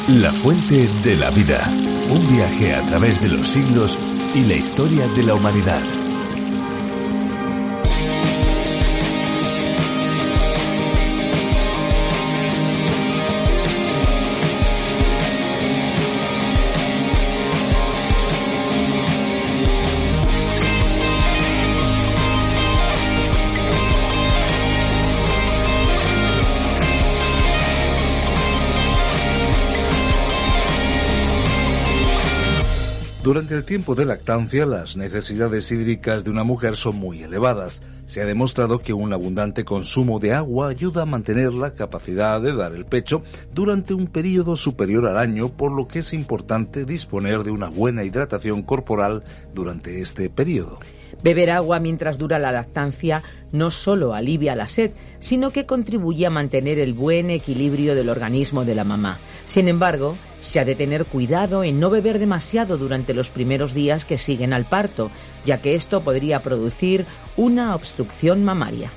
La fuente de la vida. Un viaje a través de los siglos y la historia de la humanidad. Durante el tiempo de lactancia, las necesidades hídricas de una mujer son muy elevadas. Se ha demostrado que un abundante consumo de agua ayuda a mantener la capacidad de dar el pecho durante un periodo superior al año, por lo que es importante disponer de una buena hidratación corporal durante este periodo. Beber agua mientras dura la lactancia no solo alivia la sed, sino que contribuye a mantener el buen equilibrio del organismo de la mamá. Sin embargo, se ha de tener cuidado en no beber demasiado durante los primeros días que siguen al parto, ya que esto podría producir una obstrucción mamaria.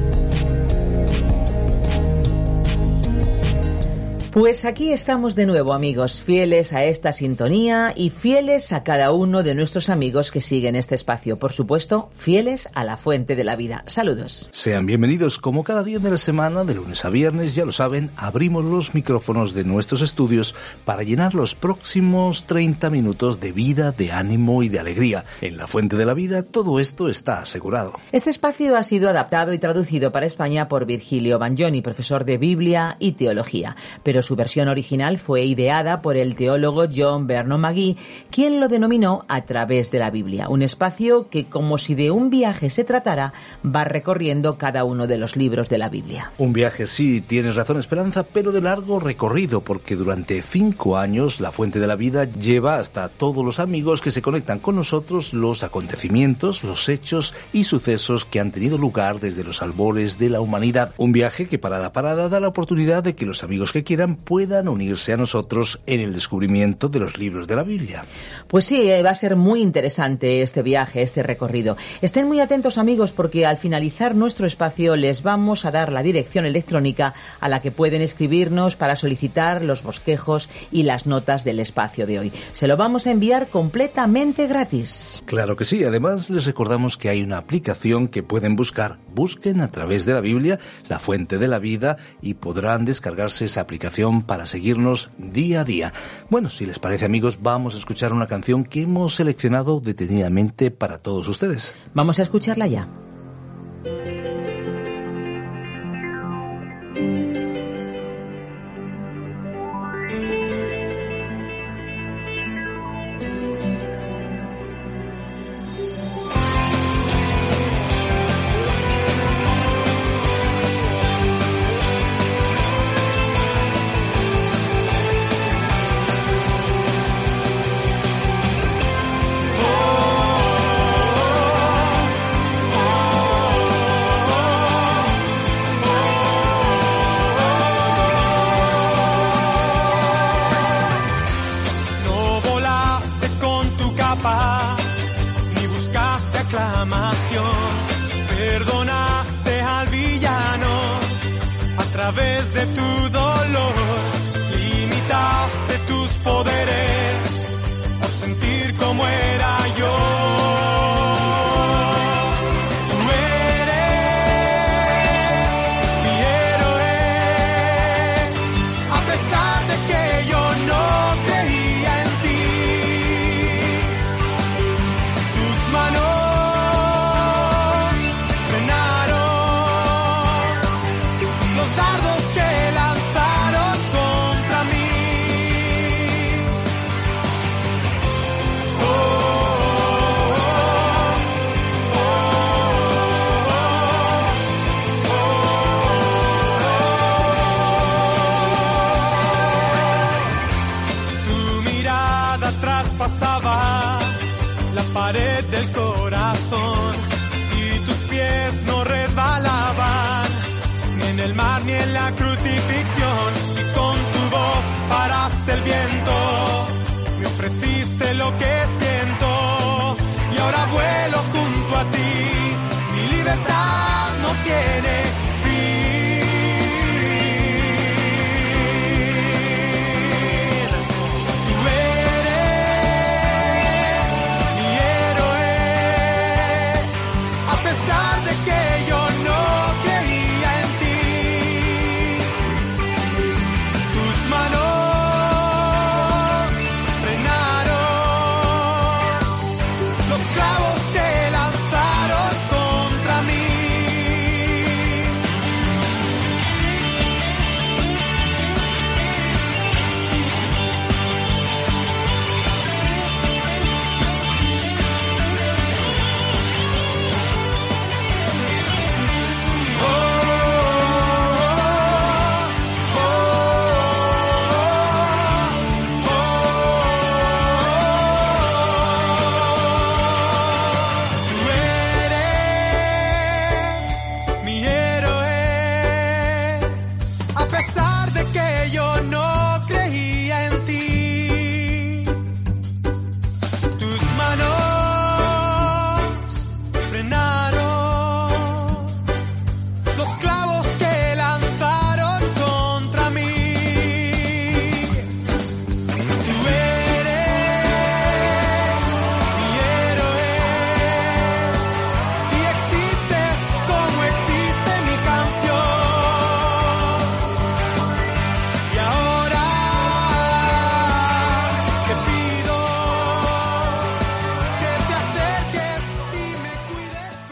Pues aquí estamos de nuevo, amigos, fieles a esta sintonía y fieles a cada uno de nuestros amigos que siguen este espacio. Por supuesto, fieles a la fuente de la vida. Saludos. Sean bienvenidos como cada día de la semana, de lunes a viernes, ya lo saben, abrimos los micrófonos de nuestros estudios para llenar los próximos 30 minutos de vida, de ánimo y de alegría. En la fuente de la vida todo esto está asegurado. Este espacio ha sido adaptado y traducido para España por Virgilio Bagnoni, profesor de Biblia y Teología, pero su versión original fue ideada por el teólogo John Vernon Magee, quien lo denominó A través de la Biblia, un espacio que, como si de un viaje se tratara, va recorriendo cada uno de los libros de la Biblia. Un viaje, sí, tienes razón, Esperanza, pero de largo recorrido, porque durante 5 años la fuente de la vida lleva hasta todos los amigos que se conectan con nosotros los acontecimientos, los hechos y sucesos que han tenido lugar desde los albores de la humanidad. Un viaje que parada a parada da la oportunidad de que los amigos que quieran puedan unirse a nosotros en el descubrimiento de los libros de la Biblia. Pues sí, va a ser muy interesante este viaje, este recorrido. Estén muy atentos, amigos, porque al finalizar nuestro espacio les vamos a dar la dirección electrónica a la que pueden escribirnos para solicitar los bosquejos y las notas del espacio de hoy. Se lo vamos a enviar completamente gratis. Claro que sí. Además, les recordamos que hay una aplicación que pueden buscar. Busquen A través de la Biblia, la fuente de la vida, y podrán descargarse esa aplicación para seguirnos día a día. Bueno, si les parece, amigos, vamos a escuchar una canción que hemos seleccionado detenidamente para todos ustedes. Vamos a escucharla ya. Perdonaste al villano a través de tu dolor, limitaste tus poderes por sentir como era yo. Tú eres mi héroe, a pesar de que yo no creía en ti. Tus manos pasaba la pared del corazón y tus pies no resbalaban ni en el mar ni en la crucifixión, y con tu voz paraste el viento, me ofreciste lo que siento y ahora vuelo junto a ti, mi libertad no tiene fin.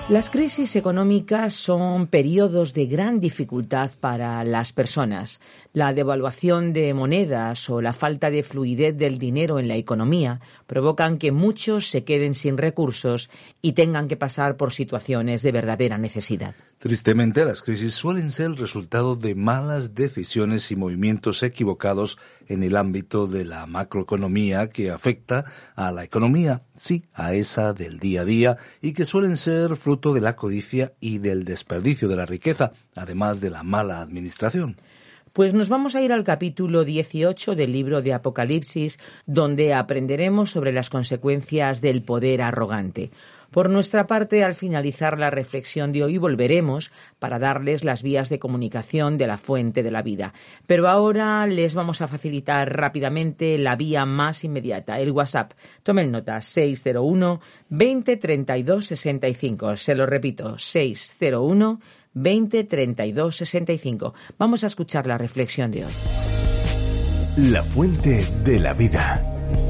Las crisis económicas son periodos de gran dificultad para las personas. La devaluación de monedas o la falta de fluidez del dinero en la economía provocan que muchos se queden sin recursos y tengan que pasar por situaciones de verdadera necesidad. Tristemente, las crisis suelen ser el resultado de malas decisiones y movimientos equivocados en el ámbito de la macroeconomía que afecta a la economía, sí, a esa del día a día, y que suelen ser fruto de la codicia y del desperdicio de la riqueza, además de la mala administración. Pues nos vamos a ir al capítulo 18 del libro de Apocalipsis, donde aprenderemos sobre las consecuencias del poder arrogante. Por nuestra parte, al finalizar la reflexión de hoy, volveremos para darles las vías de comunicación de la Fuente de la Vida. Pero ahora les vamos a facilitar rápidamente la vía más inmediata, el WhatsApp. Tomen nota, 601 20 32 65. Se lo repito, 601 20 32 65. Vamos a escuchar la reflexión de hoy. La Fuente de la Vida.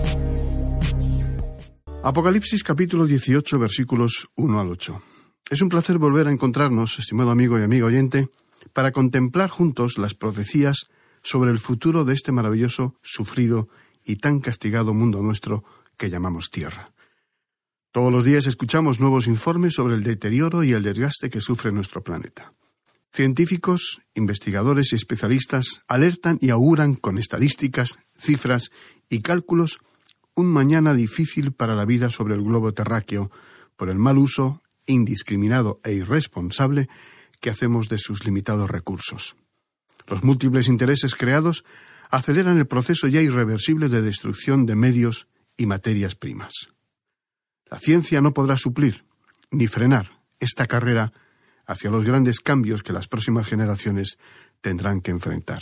Apocalipsis capítulo 18, versículos 1 al 8. Es un placer volver a encontrarnos, estimado amigo y amiga oyente, para contemplar juntos las profecías sobre el futuro de este maravilloso, sufrido y tan castigado mundo nuestro que llamamos Tierra. Todos los días escuchamos nuevos informes sobre el deterioro y el desgaste que sufre nuestro planeta. Científicos, investigadores y especialistas alertan y auguran con estadísticas, cifras y cálculos un mañana difícil para la vida sobre el globo terráqueo por el mal uso indiscriminado e irresponsable que hacemos de sus limitados recursos. Los múltiples intereses creados aceleran el proceso ya irreversible de destrucción de medios y materias primas. La ciencia no podrá suplir ni frenar esta carrera hacia los grandes cambios que las próximas generaciones tendrán que enfrentar.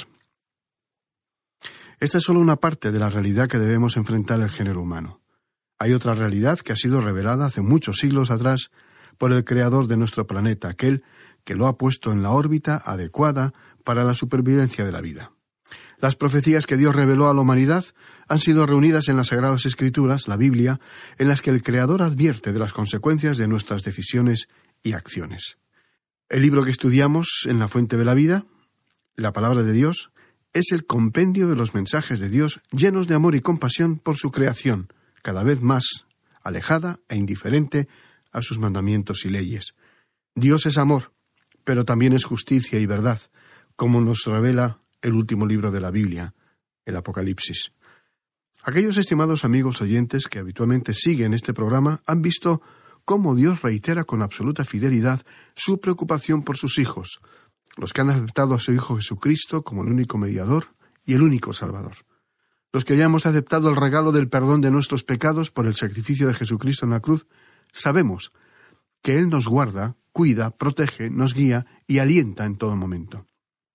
Esta es solo una parte de la realidad que debemos enfrentar el género humano. Hay otra realidad que ha sido revelada hace muchos siglos atrás por el creador de nuestro planeta, aquel que lo ha puesto en la órbita adecuada para la supervivencia de la vida. Las profecías que Dios reveló a la humanidad han sido reunidas en las Sagradas Escrituras, la Biblia, en las que el Creador advierte de las consecuencias de nuestras decisiones y acciones. El libro que estudiamos en la Fuente de la Vida, la Palabra de Dios, es el compendio de los mensajes de Dios llenos de amor y compasión por su creación, cada vez más alejada e indiferente a sus mandamientos y leyes. Dios es amor, pero también es justicia y verdad, como nos revela el último libro de la Biblia, el Apocalipsis. Aquellos estimados amigos oyentes que habitualmente siguen este programa han visto cómo Dios reitera con absoluta fidelidad su preocupación por sus hijos, los que han aceptado a su Hijo Jesucristo como el único mediador y el único Salvador. Los que ya hemos aceptado el regalo del perdón de nuestros pecados por el sacrificio de Jesucristo en la cruz, sabemos que Él nos guarda, cuida, protege, nos guía y alienta en todo momento.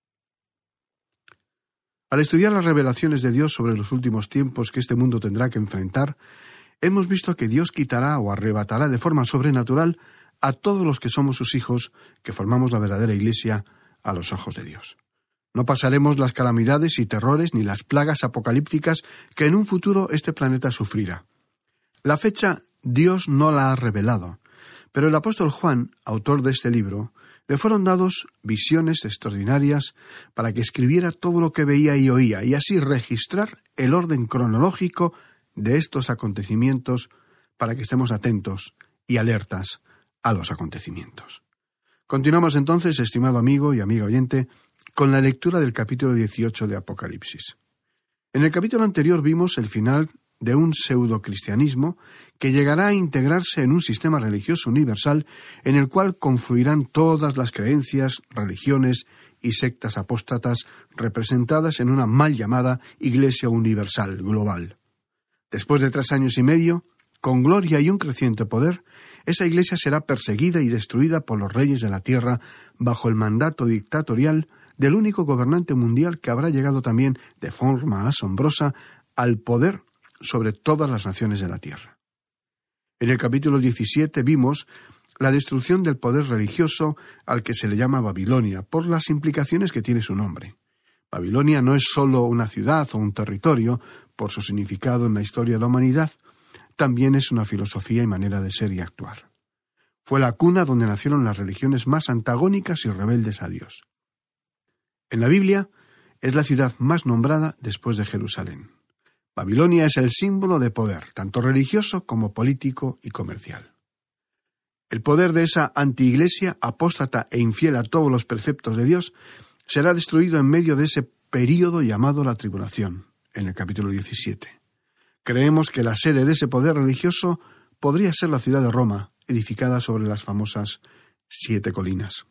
Al estudiar las revelaciones de Dios sobre los últimos tiempos que este mundo tendrá que enfrentar, hemos visto que Dios quitará o arrebatará de forma sobrenatural a todos los que somos sus hijos, que formamos la verdadera Iglesia, a los ojos de Dios. No pasaremos las calamidades y terrores ni las plagas apocalípticas que en un futuro este planeta sufrirá. La fecha Dios no la ha revelado, pero el apóstol Juan, autor de este libro, le fueron dados visiones extraordinarias para que escribiera todo lo que veía y oía, y así registrar el orden cronológico de estos acontecimientos para que estemos atentos y alertas a los acontecimientos. Continuamos entonces, estimado amigo y amiga oyente, con la lectura del capítulo 18 de Apocalipsis. En el capítulo anterior vimos el final de un pseudocristianismo que llegará a integrarse en un sistema religioso universal en el cual confluirán todas las creencias, religiones y sectas apóstatas representadas en una mal llamada Iglesia Universal Global. Después de 3 años y medio, con gloria y un creciente poder, esa Iglesia será perseguida y destruida por los reyes de la tierra bajo el mandato dictatorial del único gobernante mundial que habrá llegado también de forma asombrosa al poder sobre todas las naciones de la tierra. En el capítulo 17 vimos la destrucción del poder religioso al que se le llama Babilonia, por las implicaciones que tiene su nombre. Babilonia no es solo una ciudad o un territorio, por su significado en la historia de la humanidad, también es una filosofía y manera de ser y actuar. Fue la cuna donde nacieron las religiones más antagónicas y rebeldes a Dios. En la Biblia es la ciudad más nombrada después de Jerusalén. Babilonia es el símbolo de poder, tanto religioso como político y comercial. El poder de esa antiiglesia, apóstata e infiel a todos los preceptos de Dios, será destruido en medio de ese período llamado la tribulación, en el capítulo 17. Creemos que la sede de ese poder religioso podría ser la ciudad de Roma, edificada sobre las famosas 7 colinas.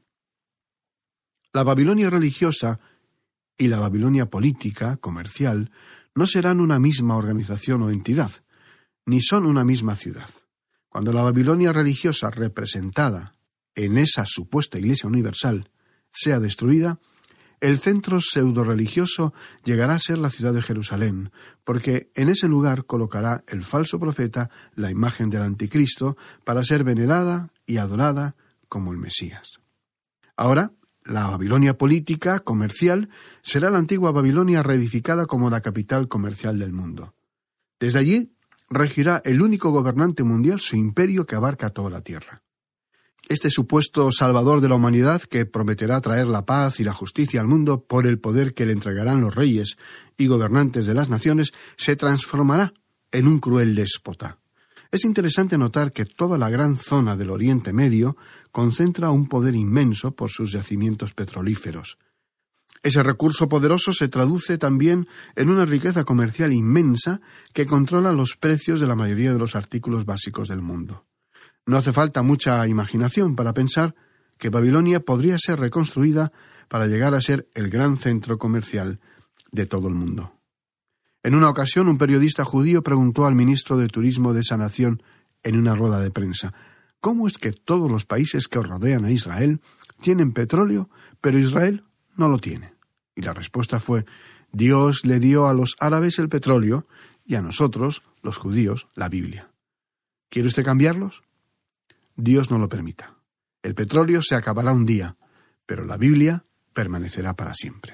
La Babilonia religiosa y la Babilonia política, comercial, no serán una misma organización o entidad, ni son una misma ciudad. Cuando la Babilonia religiosa representada en esa supuesta Iglesia universal sea destruida, el centro pseudo-religioso llegará a ser la ciudad de Jerusalén, porque en ese lugar colocará el falso profeta la imagen del anticristo para ser venerada y adorada como el Mesías. Ahora, la Babilonia política, comercial, será la antigua Babilonia reedificada como la capital comercial del mundo. Desde allí regirá el único gobernante mundial su imperio que abarca toda la tierra. Este supuesto salvador de la humanidad, que prometerá traer la paz y la justicia al mundo por el poder que le entregarán los reyes y gobernantes de las naciones, se transformará en un cruel déspota. Es interesante notar que toda la gran zona del Oriente Medio concentra un poder inmenso por sus yacimientos petrolíferos. Ese recurso poderoso se traduce también en una riqueza comercial inmensa que controla los precios de la mayoría de los artículos básicos del mundo. No hace falta mucha imaginación para pensar que Babilonia podría ser reconstruida para llegar a ser el gran centro comercial de todo el mundo. En una ocasión, un periodista judío preguntó al ministro de Turismo de esa nación en una rueda de prensa: ¿cómo es que todos los países que rodean a Israel tienen petróleo, pero Israel no lo tiene? Y la respuesta fue: Dios le dio a los árabes el petróleo y a nosotros, los judíos, la Biblia. ¿Quiere usted cambiarlos? Dios no lo permita. El petróleo se acabará un día, pero la Biblia permanecerá para siempre.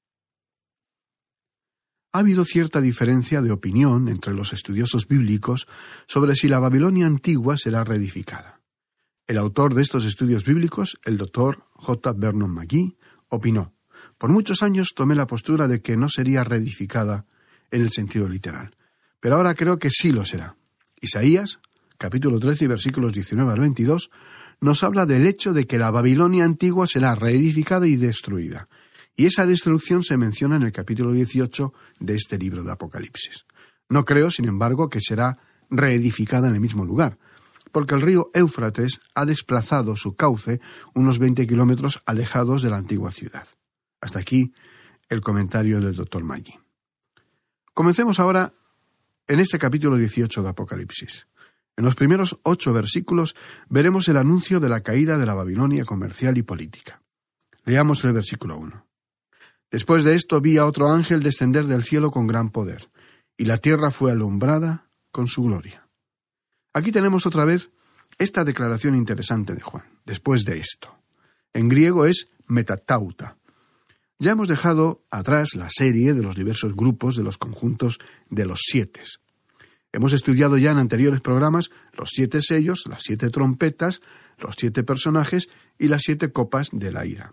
Ha habido cierta diferencia de opinión entre los estudiosos bíblicos sobre si la Babilonia antigua será reedificada. El autor de estos estudios bíblicos, el Dr. J. Vernon McGee, opinó: por muchos años tomé la postura de que no sería reedificada en el sentido literal, pero ahora creo que sí lo será. Isaías, capítulo 13, versículos 19 al 22, nos habla del hecho de que la Babilonia antigua será reedificada y destruida. Y esa destrucción se menciona en el capítulo 18 de este libro de Apocalipsis. No creo, sin embargo, que será reedificada en el mismo lugar, porque el río Éufrates ha desplazado su cauce unos 20 kilómetros alejados de la antigua ciudad. Hasta aquí el comentario del Dr. Maggi. Comencemos ahora en este capítulo 18 de Apocalipsis. En los primeros 8 versículos veremos el anuncio de la caída de la Babilonia comercial y política. Leamos el versículo 1. Después de esto vi a otro ángel descender del cielo con gran poder, y la tierra fue alumbrada con su gloria. Aquí tenemos otra vez esta declaración interesante de Juan. Después de esto. En griego es metatauta. Ya hemos dejado atrás la serie de los diversos grupos de los conjuntos de los 7. Hemos estudiado ya en anteriores programas los 7 sellos, las 7 trompetas, los 7 personajes y las 7 copas de la ira.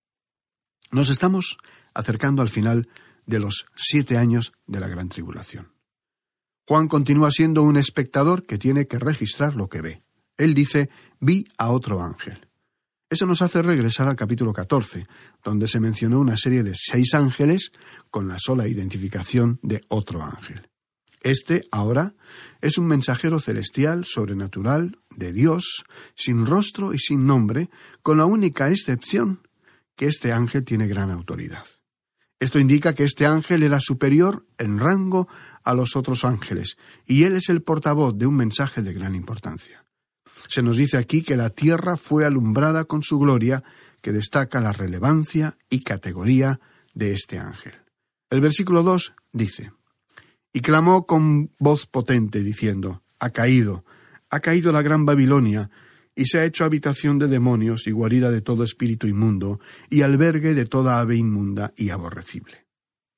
Nos estamos acercando al final de los 7 años de la gran tribulación. Juan continúa siendo un espectador que tiene que registrar lo que ve. Él dice: vi a otro ángel. Eso nos hace regresar al capítulo 14, donde se mencionó una serie de 6 ángeles con la sola identificación de otro ángel. Este, ahora, es un mensajero celestial, sobrenatural, de Dios, sin rostro y sin nombre, con la única excepción que este ángel tiene gran autoridad. Esto indica que este ángel era superior en rango a los otros ángeles, y él es el portavoz de un mensaje de gran importancia. Se nos dice aquí que la tierra fue alumbrada con su gloria, que destaca la relevancia y categoría de este ángel. El versículo 2 dice: y clamó con voz potente, diciendo: ha caído la gran Babilonia, y se ha hecho habitación de demonios y guarida de todo espíritu inmundo, y albergue de toda ave inmunda y aborrecible.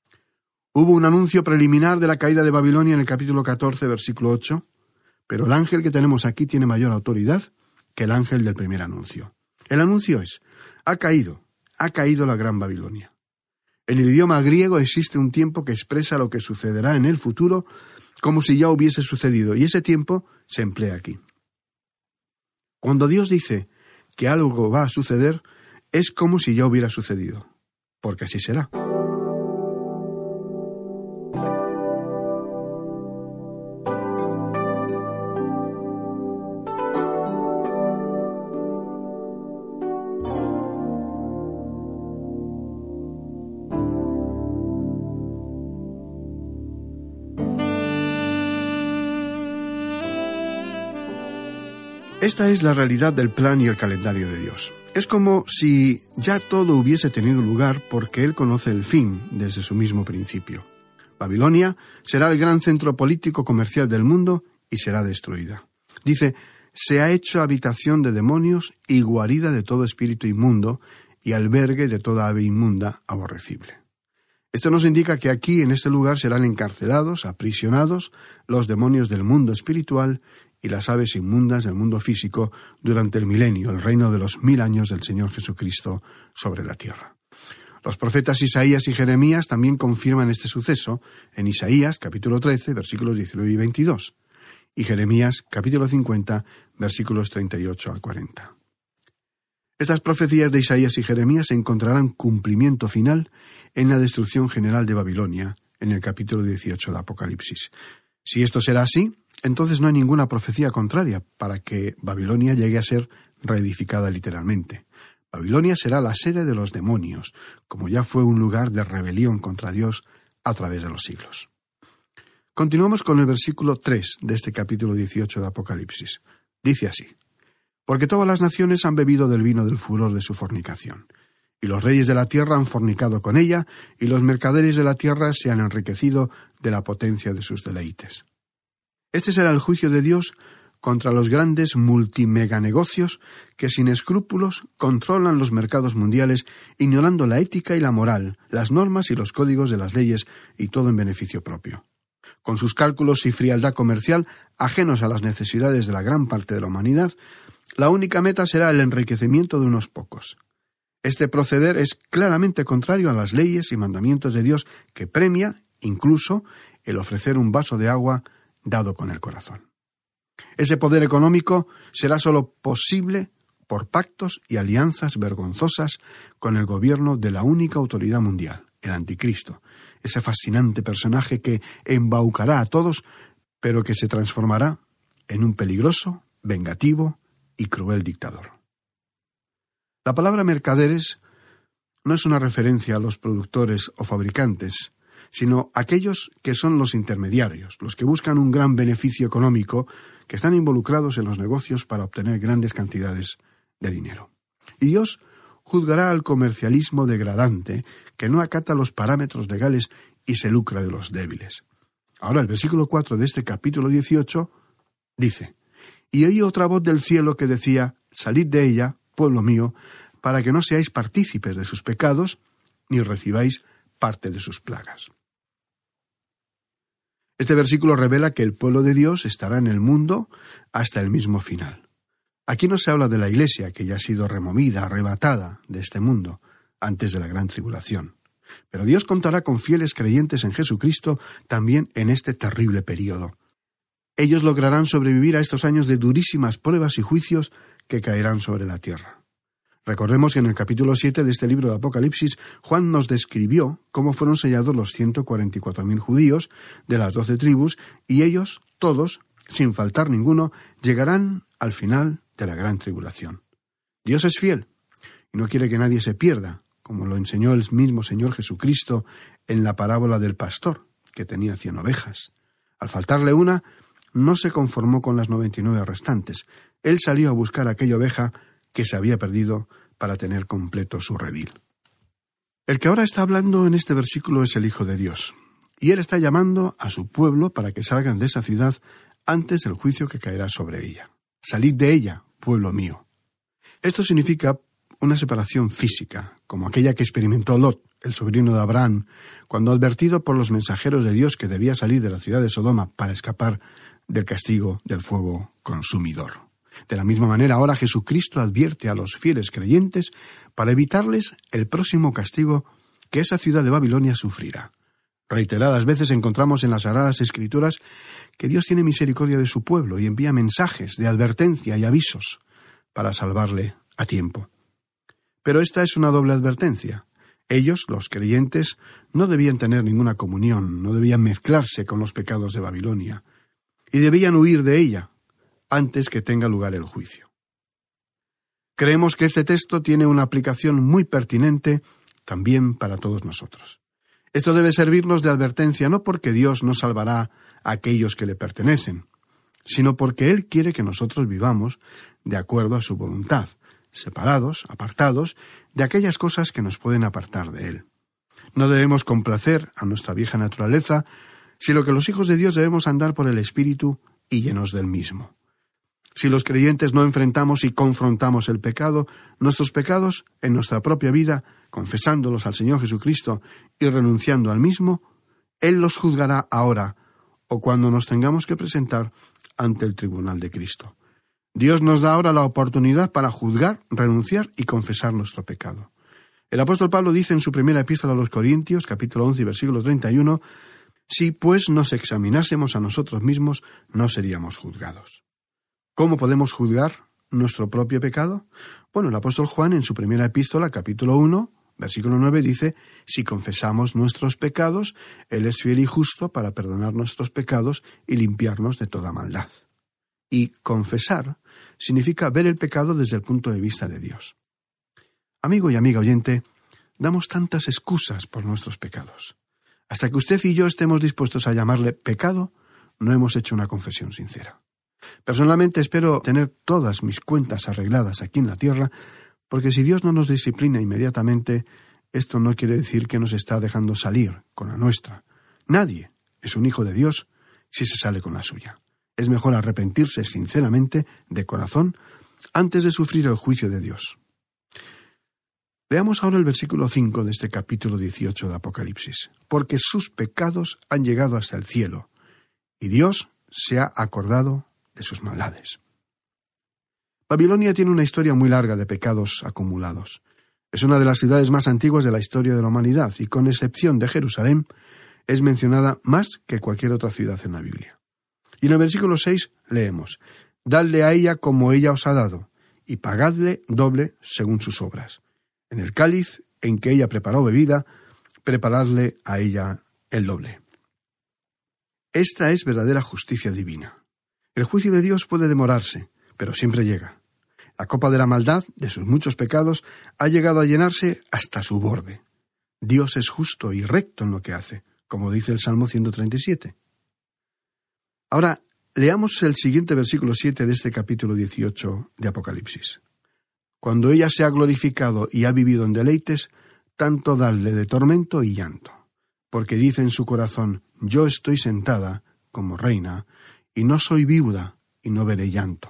Hubo un anuncio preliminar de la caída de Babilonia en el capítulo 14, versículo 8, pero el ángel que tenemos aquí tiene mayor autoridad que el ángel del primer anuncio. El anuncio es: ha caído la gran Babilonia. En el idioma griego existe un tiempo que expresa lo que sucederá en el futuro como si ya hubiese sucedido, y ese tiempo se emplea aquí. Cuando Dios dice que algo va a suceder, es como si ya hubiera sucedido, porque así será. Esta es la realidad del plan y el calendario de Dios. Es como si ya todo hubiese tenido lugar porque Él conoce el fin desde su mismo principio. Babilonia será el gran centro político comercial del mundo y será destruida. Dice: se ha hecho habitación de demonios y guarida de todo espíritu inmundo y albergue de toda ave inmunda aborrecible. Esto nos indica que aquí, en este lugar, serán encarcelados, aprisionados, los demonios del mundo espiritual y las aves inmundas del mundo físico durante el milenio, el reino de los 1000 años del Señor Jesucristo sobre la tierra. Los profetas Isaías y Jeremías también confirman este suceso en Isaías, capítulo 13, versículos 19 y 22, y Jeremías, capítulo 50, versículos 38 al 40. Estas profecías de Isaías y Jeremías encontrarán cumplimiento final en la destrucción general de Babilonia, en el capítulo 18 de Apocalipsis. Si esto será así, entonces no hay ninguna profecía contraria para que Babilonia llegue a ser reedificada literalmente. Babilonia será la sede de los demonios, como ya fue un lugar de rebelión contra Dios a través de los siglos. Continuamos con el versículo 3 de este capítulo 18 de Apocalipsis. Dice así: porque todas las naciones han bebido del vino del furor de su fornicación, y los reyes de la tierra han fornicado con ella, y los mercaderes de la tierra se han enriquecido de la potencia de sus deleites. Este será el juicio de Dios contra los grandes multimeganegocios que sin escrúpulos controlan los mercados mundiales, ignorando la ética y la moral, las normas y los códigos de las leyes, y todo en beneficio propio. Con sus cálculos y frialdad comercial, ajenos a las necesidades de la gran parte de la humanidad, la única meta será el enriquecimiento de unos pocos. Este proceder es claramente contrario a las leyes y mandamientos de Dios, que premia, incluso, el ofrecer un vaso de agua dado con el corazón. Ese poder económico será sólo posible por pactos y alianzas vergonzosas con el gobierno de la única autoridad mundial, el Anticristo, ese fascinante personaje que embaucará a todos, pero que se transformará en un peligroso, vengativo y cruel dictador. La palabra mercaderes no es una referencia a los productores o fabricantes, sino aquellos que son los intermediarios, los que buscan un gran beneficio económico, que están involucrados en los negocios para obtener grandes cantidades de dinero. Y Dios juzgará al comercialismo degradante, que no acata los parámetros legales y se lucra de los débiles. Ahora el versículo 4 de este capítulo 18 dice: y oí otra voz del cielo que decía: salid de ella, pueblo mío, para que no seáis partícipes de sus pecados, ni recibáis parte de sus plagas. Este versículo revela que el pueblo de Dios estará en el mundo hasta el mismo final. Aquí no se habla de la Iglesia, que ya ha sido removida, arrebatada de este mundo antes de la gran tribulación. Pero Dios contará con fieles creyentes en Jesucristo también en este terrible período. Ellos lograrán sobrevivir a estos años de durísimas pruebas y juicios que caerán sobre la tierra. Recordemos que en el capítulo 7 de este libro de Apocalipsis, Juan nos describió cómo fueron sellados los 144.000 judíos de las 12 tribus, y ellos, todos, sin faltar ninguno, llegarán al final de la gran tribulación. Dios es fiel y no quiere que nadie se pierda, como lo enseñó el mismo Señor Jesucristo en la parábola del pastor, que tenía 100 ovejas. Al faltarle una, no se conformó con las 99 restantes. Él salió a buscar aquella oveja que se había perdido para tener completo su redil. El que ahora está hablando en este versículo es el Hijo de Dios, y Él está llamando a su pueblo para que salgan de esa ciudad antes del juicio que caerá sobre ella. Salid de ella, pueblo mío. Esto significa una separación física, como aquella que experimentó Lot, el sobrino de Abraham, cuando advertido por los mensajeros de Dios que debía salir de la ciudad de Sodoma para escapar del castigo del fuego consumidor. De la misma manera, ahora Jesucristo advierte a los fieles creyentes para evitarles el próximo castigo que esa ciudad de Babilonia sufrirá. Reiteradas veces encontramos en las Sagradas Escrituras que Dios tiene misericordia de su pueblo y envía mensajes de advertencia y avisos para salvarle a tiempo. Pero esta es una doble advertencia. Ellos, los creyentes, no debían tener ninguna comunión, no debían mezclarse con los pecados de Babilonia, y debían huir de ella antes que tenga lugar el juicio. Creemos que este texto tiene una aplicación muy pertinente también para todos nosotros. Esto debe servirnos de advertencia no porque Dios no salvará a aquellos que le pertenecen, sino porque Él quiere que nosotros vivamos de acuerdo a su voluntad, separados, apartados de aquellas cosas que nos pueden apartar de Él. No debemos complacer a nuestra vieja naturaleza, sino que los hijos de Dios debemos andar por el Espíritu y llenos del mismo. Si los creyentes no enfrentamos y confrontamos el pecado, nuestros pecados en nuestra propia vida, confesándolos al Señor Jesucristo y renunciando al mismo, Él los juzgará ahora o cuando nos tengamos que presentar ante el tribunal de Cristo. Dios nos da ahora la oportunidad para juzgar, renunciar y confesar nuestro pecado. El apóstol Pablo dice en su primera epístola a los Corintios, capítulo 11, versículo 31, «Si pues nos examinásemos a nosotros mismos, no seríamos juzgados». ¿Cómo podemos juzgar nuestro propio pecado? Bueno, el apóstol Juan en su primera epístola, capítulo 1, versículo 9, dice, «Si confesamos nuestros pecados, Él es fiel y justo para perdonar nuestros pecados y limpiarnos de toda maldad». Y confesar significa ver el pecado desde el punto de vista de Dios. Amigo y amiga oyente, damos tantas excusas por nuestros pecados. Hasta que usted y yo estemos dispuestos a llamarle pecado, no hemos hecho una confesión sincera. Personalmente espero tener todas mis cuentas arregladas aquí en la tierra, porque si Dios no nos disciplina inmediatamente, esto no quiere decir que nos está dejando salir con la nuestra. Nadie es un hijo de Dios si se sale con la suya. Es mejor arrepentirse sinceramente, de corazón, antes de sufrir el juicio de Dios. Leamos ahora el versículo 5 de este capítulo 18 de Apocalipsis. «Porque sus pecados han llegado hasta el cielo, y Dios se ha acordado de sus maldades». Babilonia tiene una historia muy larga de pecados acumulados. Es una de las ciudades más antiguas de la historia de la humanidad, y con excepción de Jerusalén, es mencionada más que cualquier otra ciudad en la Biblia. Y en el versículo 6 leemos, «Dadle a ella como ella os ha dado, y pagadle doble según sus obras. En el cáliz en que ella preparó bebida, preparadle a ella el doble». Esta es verdadera justicia divina. El juicio de Dios puede demorarse, pero siempre llega. La copa de la maldad, de sus muchos pecados, ha llegado a llenarse hasta su borde. Dios es justo y recto en lo que hace, como dice el Salmo 137. Ahora, leamos el siguiente versículo 7 de este capítulo 18 de Apocalipsis. «Cuando ella se ha glorificado y ha vivido en deleites, tanto dadle de tormento y llanto, porque dice en su corazón, yo estoy sentada como reina, y no soy viuda, y no veré llanto».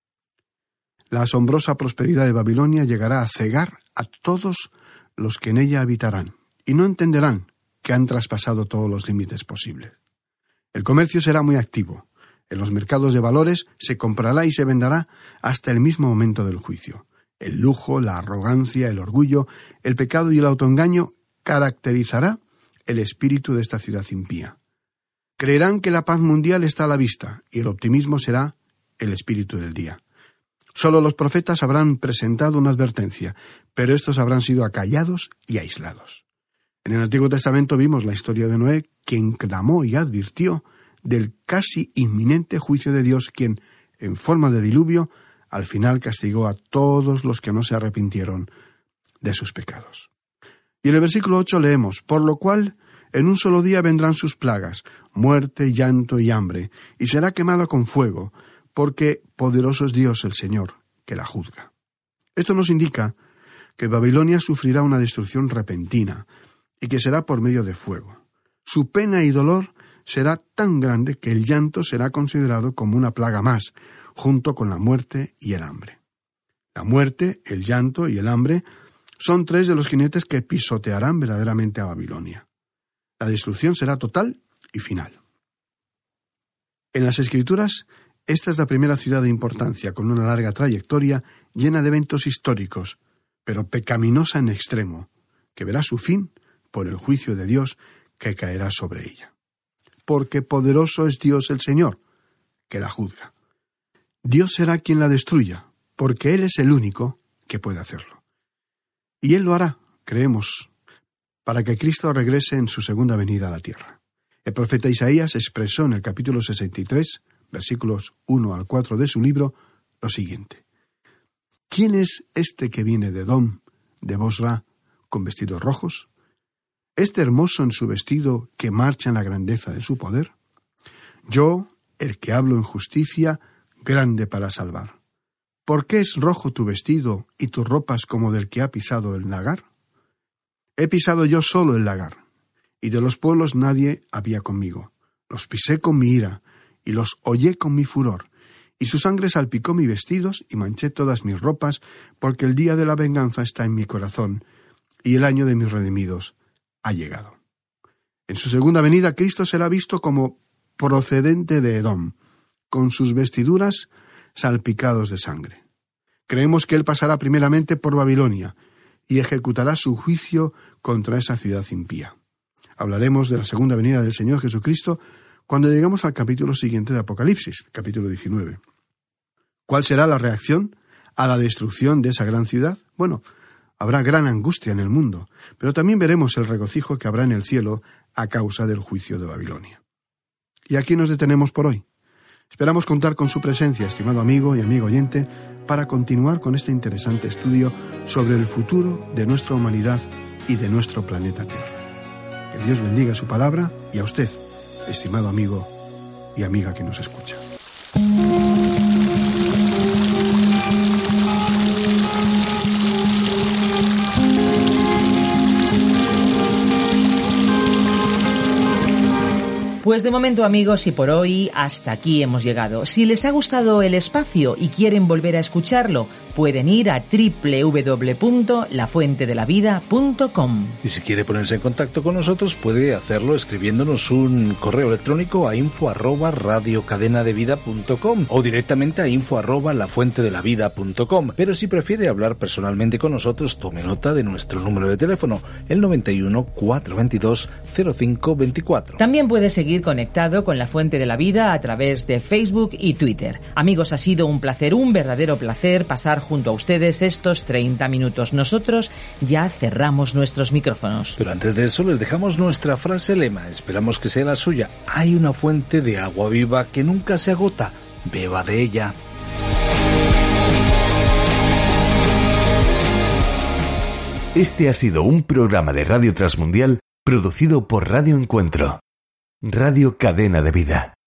La asombrosa prosperidad de Babilonia llegará a cegar a todos los que en ella habitarán, y no entenderán que han traspasado todos los límites posibles. El comercio será muy activo. En los mercados de valores se comprará y se venderá hasta el mismo momento del juicio. El lujo, la arrogancia, el orgullo, el pecado y el autoengaño caracterizará el espíritu de esta ciudad impía. Creerán que la paz mundial está a la vista y el optimismo será el espíritu del día. Solo los profetas habrán presentado una advertencia, pero estos habrán sido acallados y aislados. En el Antiguo Testamento vimos la historia de Noé, quien clamó y advirtió del casi inminente juicio de Dios, quien, en forma de diluvio, al final castigó a todos los que no se arrepintieron de sus pecados. Y en el versículo 8 leemos, «Por lo cual, en un solo día vendrán sus plagas, muerte, llanto y hambre, y será quemada con fuego, porque poderoso es Dios el Señor, que la juzga». Esto nos indica que Babilonia sufrirá una destrucción repentina, y que será por medio de fuego. Su pena y dolor será tan grande que el llanto será considerado como una plaga más, junto con la muerte y el hambre. La muerte, el llanto y el hambre son tres de los jinetes que pisotearán verdaderamente a Babilonia. La destrucción será total y final. En las Escrituras, Esta es la primera ciudad de importancia, con una larga trayectoria llena de eventos históricos, pero pecaminosa en extremo, que verá su fin por el juicio de Dios que caerá sobre ella. Porque poderoso es Dios el Señor, que la juzga. Dios será quien la destruya, porque Él es el único que puede hacerlo. Y Él lo hará, creemos, para que Cristo regrese en su segunda venida a la tierra. El profeta Isaías expresó en el capítulo 63, versículos 1 al 4 de su libro, lo siguiente. ¿Quién es este que viene de Edom, de Bosra, con vestidos rojos? ¿Este hermoso en su vestido que marcha en la grandeza de su poder? Yo, el que hablo en justicia, grande para salvar. ¿Por qué es rojo tu vestido y tus ropas como del que ha pisado el lagar? He pisado yo solo el lagar, y de los pueblos nadie había conmigo. Los pisé con mi ira, y los hollé con mi furor, y su sangre salpicó mis vestidos y manché todas mis ropas, porque el día de la venganza está en mi corazón, y el año de mis redimidos ha llegado. En su segunda venida Cristo será visto como procedente de Edom, con sus vestiduras salpicados de sangre. Creemos que Él pasará primeramente por Babilonia, y ejecutará su juicio contra esa ciudad impía. Hablaremos de la segunda venida del Señor Jesucristo cuando lleguemos al capítulo siguiente de Apocalipsis, capítulo 19. ¿Cuál será la reacción a la destrucción de esa gran ciudad? Bueno, habrá gran angustia en el mundo, pero también veremos el regocijo que habrá en el cielo a causa del juicio de Babilonia. Y aquí nos detenemos por hoy. Esperamos contar con su presencia, estimado amigo y amigo oyente, para continuar con este interesante estudio sobre el futuro de nuestra humanidad y de nuestro planeta Tierra. Que Dios bendiga su palabra y a usted, estimado amigo y amiga que nos escucha. Pues de momento, amigos, y por hoy hasta aquí hemos llegado. Si les ha gustado el espacio y quieren volver a escucharlo, pueden ir a www.lafuentedelavida.com. Y si quiere ponerse en contacto con nosotros, puede hacerlo escribiéndonos un correo electrónico a info@radiocadenadevida.com o directamente a info@lafuentedelavida.com. Pero si prefiere hablar personalmente con nosotros, tome nota de nuestro número de teléfono, el 91 422 0524. También puede seguir conectado con La Fuente de la Vida a través de Facebook y Twitter. Amigos, ha sido un placer, un verdadero placer pasar junto a ustedes estos 30 minutos. Nosotros ya cerramos nuestros micrófonos. Pero antes de eso les dejamos nuestra frase lema. Esperamos que sea la suya. Hay una fuente de agua viva que nunca se agota. Beba de ella. Este ha sido un programa de Radio Transmundial producido por Radio Encuentro, Radio Cadena de Vida.